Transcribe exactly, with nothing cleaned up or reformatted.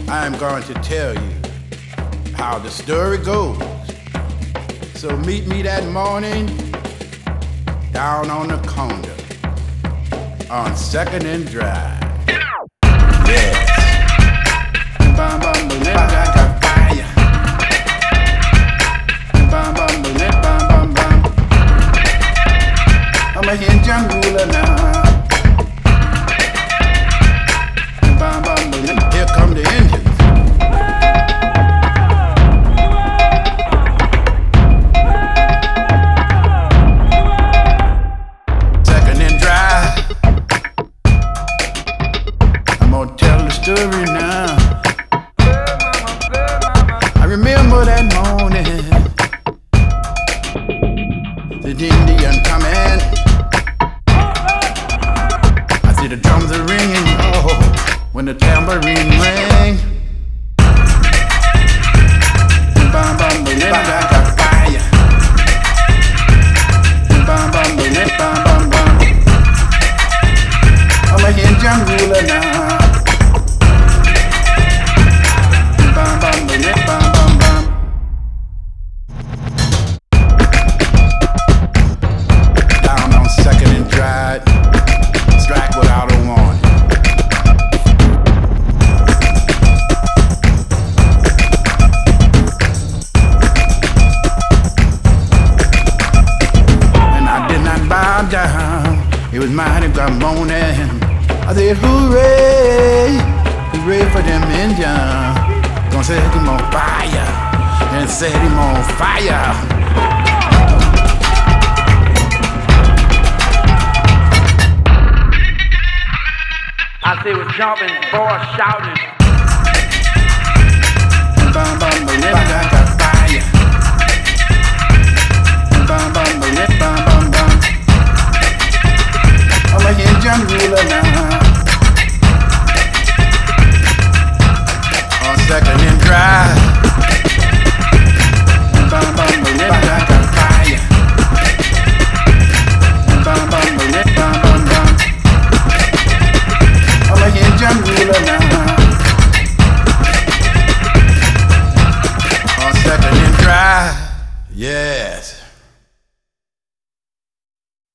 I'm going to tell you how the story goes. So meet me that morning down on the corner on Second and Drive. Yes. Bam, bam, boom, I got fire. Bam, bam, boom, bam, bam, bam. I'm a Indian ruler now. Bam, bam, boom, here come the Indians. Second and Drive. I'm gonna tell the story now. I remember that morning, the Indian coming. I see the drums are ringing, oh, when the tambourine rang. Bam, bam, boom, I got fire. Bam, bam, boom, bam, bam, bam. I'm a Indian ruler now. Bam, bam, boom, bam, bam, bam. Down on Second and Drive, strike without a warning. And I did not bow down. It was mighty good morning. I said, hooray, hooray for them Indians. Gonna set him on fire, and set him on fire. I see was jumping, boys shouting. Bam, bam, boom, I got fire. Bam, bam, boom, bam, bam, bam. I'm a Indian ruler now. On Second